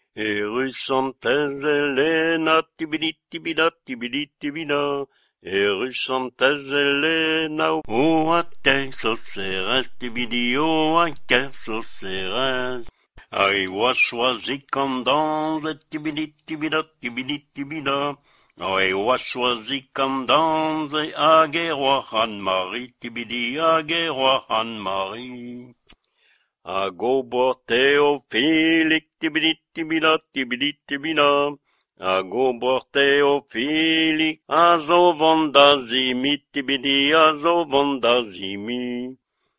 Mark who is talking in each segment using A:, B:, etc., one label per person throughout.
A: Erusantez Elena, tibidi tibida, tibidi tibida. Erusantez Elena, o ater soceres, tibidi o ater soceres. I was wazikandans, tibidi tibida, tibidi tibida. I was wazikandans, agerwa Anne-Marie, tibidi agerwa Anne-Marie. A go Théophile, tibidi tibida, tibidi tibida. A go Théophile, a zo vandazimi, tibidi a zo vandazimi.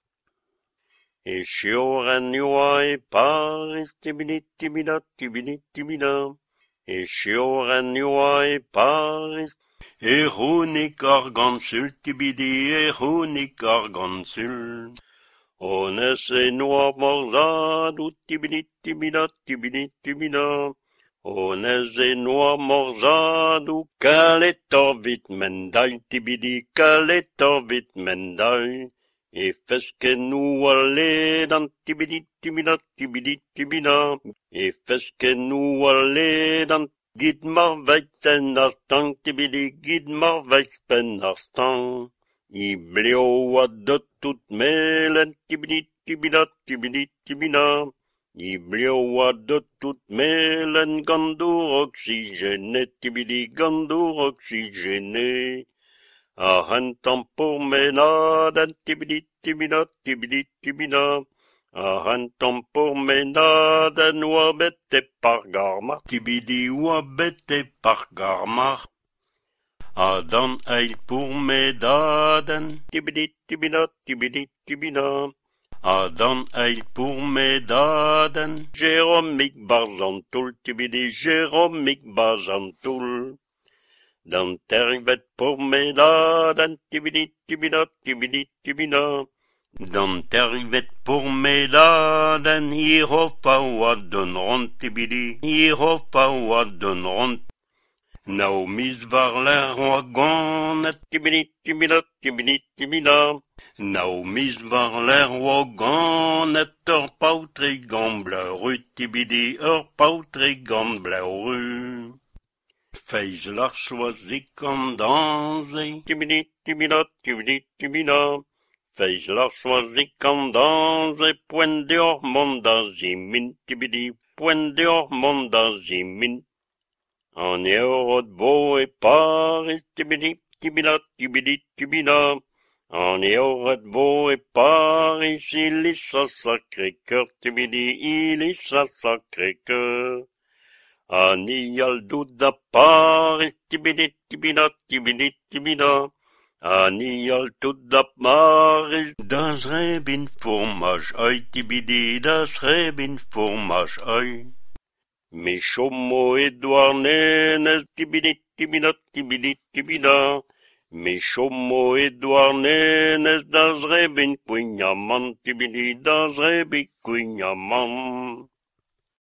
A: E shioren yua e Paris, tibidi tibida, tibidi tibida. E shioren yua e Paris. E honik argansul, tibidi, e honik argansul. Ones e noa morzado, tibidi tibida, tibidi tibida. Ones e noa morzado, kaletor vit mendai, tibidi kaletor vit mendai. E feske nu alledan, tibidi tibida, tibidi tibida. E feske nu alledan, gid mar veitsen arstang, tibidi gid mar veitspen arstang. I bleo a dot tout melen, tibidi tibida, tibidi tibida. I bleo a dot tout melen, gandour oxygéné, tibidi gandour oxygéné. A hantam pour menaden, tibidi tibida, tibidi tibida. A hantam pour menaden, oa bete par garmar, tibidi oa bete par garmar. Adan eil pour medaden, tibidi tibida, tibidi tibida. Adan eil pour medaden, Jérômic Barzantoul, tibidi Jérômic Barzantoul. Dan terrivet pour medaden, tibidi tibida, tibidi tibida. Dan terrivet pour medaden, hiropa oa donron, tibidi, hiropa oa donron. Naomis var l'air wagon, tibidi tibida, tibidi tibida. Naomis var l'air wagon, ur pautre gambleuru, tibidi ur pautre gambleuru. Feiz lar choazik an danze, tibidi tibida, tibidi tibida. Feiz lar choazik an danze, poen deor mondazimin, tibidi, poen deor mondazimin. An eorod vo e Paris, tibidi tibida, tibidi tibida. An eorod vo e Paris, il est sa Sacré-Cœur, tibidi, il est sa Sacré-Cœur. An ial doud a Paris, tibidi tibida, tibidi tibida. An ial doud a Paris, das rebin fromage oi, tibidi, das rebin fromage oi. Me chomo Edouard Nénez, tibidi tibida, tibidi tibida. Me chomo Edouard Nénez, das rebin quignaman, tibidi, das rebin quignaman.